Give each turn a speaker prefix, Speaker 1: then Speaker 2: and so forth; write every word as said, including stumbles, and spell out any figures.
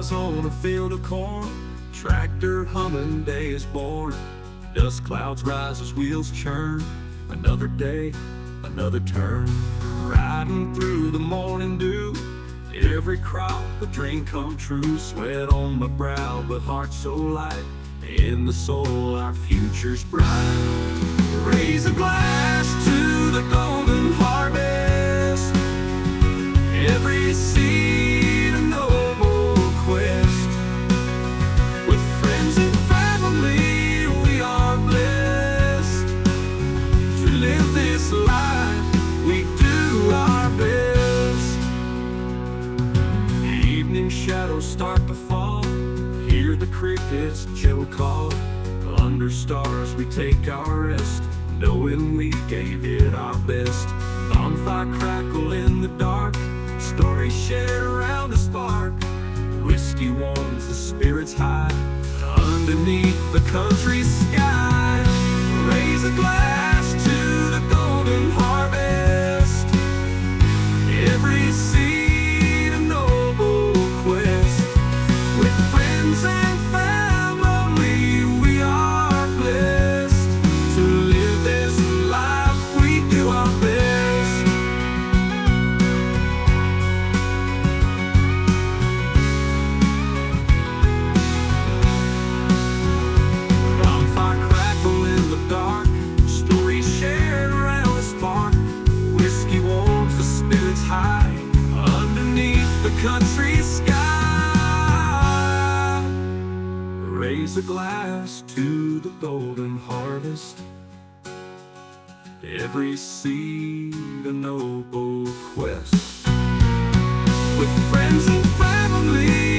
Speaker 1: lies on a field of corn. Tractor humming, day is born. Dust clouds rise as wheels churn. Another day, another turn. Riding through the morning dew. Every crop a dream come true. Sweat on my brow, but heart so light. In the soul, our future's bright. Raise a glass to the golden harvest. Every seed a noble quest. With friends and family, we are blessed to live this life. We do our best. Evening shadows start to fall. Hear the crickets' gentle call. Under stars we take our rest, knowing we gave it our best. Bonfire crackle in the dark. Stories shared around a spark. Whiskey warms the spirits high. Underneath the country sky, raise a glass to the golden harvest. Every seed a noble quest. With friends and family, we are blessed to live this life. We do our best. Bonfire crackle in the dark. Stories shared around a spark. Whiskey warms the spirits high. Underneath the country sky, raise a glass to the golden harvest. Every seed a noble quest. With friends and family,